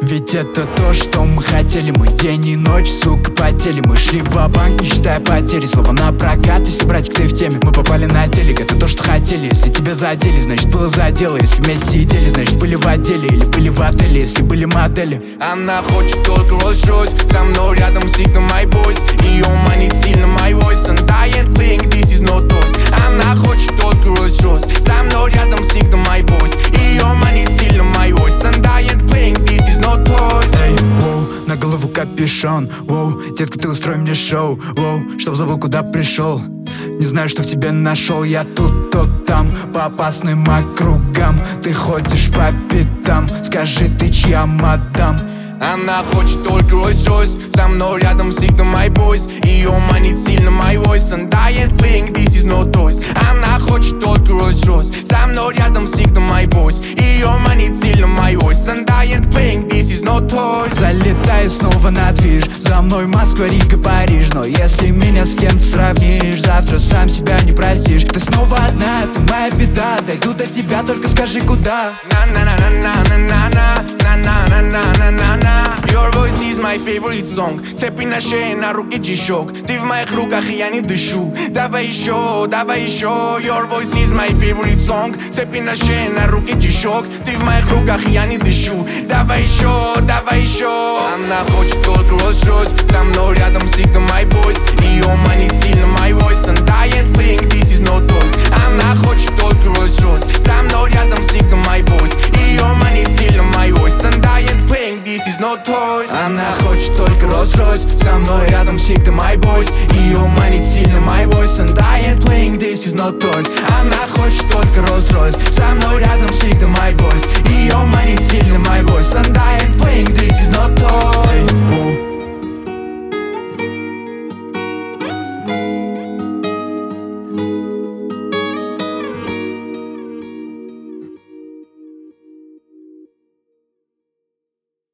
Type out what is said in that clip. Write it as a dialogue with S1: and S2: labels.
S1: Ведь это то, что мы хотели. Мы день и ночь, сука, потели. Мы шли ва-банк, не считая потери. Слово на прокат, если, братик, ты в теме. Мы попали на телек, это то, что хотели. Если тебя задели, значит было за дело. Если вместе сидели, значит были в отделе. Или были в отеле, если были модели.
S2: Она хочет только Rolls-Royce, со мной рядом всегда my boys. Ее манит сильно my voice, and I ain't playing, this is no toys. Она хочет только Rolls-Royce, со мной рядом всегда my boys. Ее манит сильно my voice, and I ain't playing, this is no toys.
S1: Эй, воу, на голову капюшон, воу, детка, ты устрой мне шоу, воу, чтоб забыл, куда пришел. Не знаю, что в тебе нашел. Я тут, то там, по опасным округам. Ты ходишь по пятам. Скажи, ты чья мадам?
S2: Она хочет только Rolls-Royce, со мной рядом всегда my boys. Ее манит сильно my voice, and I ain't playing, this is no toys. Она хочет только Rolls-Royce, со мной рядом всегда my boys. Ее манит сильно my voice, and I ain't playing, this is no toys.
S1: Залетаю снова на движ, за мной Москва, Рига, Париж. Но если меня с кем-то сравнишь, завтра сам себя не простишь. Ты снова одна, это моя беда. Дойду до тебя, только скажи, куда.
S2: Your voice is my favorite song. Цепи на шее, на руке G-Shock. Ты в моих руках, и я не дышу. Давай еще, давай еще. Your voice is my favorite song. Цепи на шее, на руке G-Shock. Ты в моих руках, и я не дышу. Давай еще, давай еще. Она хочет только Rolls-Royce, со мной рядом всегда my boys. Ее манит сильно my voice, and I ain't playing, this is no toys. Она хочет только Rolls-Royce, со мной рядом всегда my boys. Ее манит сильно my voice, and I ain't playing, this is no toys.
S1: Она хочет только Rolls-Royce, со мной рядом всегда my boys. Ее манит сильно my voice, and I ain't playing, this is no toys. Она хочет только Rolls-Royce, со мной рядом всегда my boys. Ее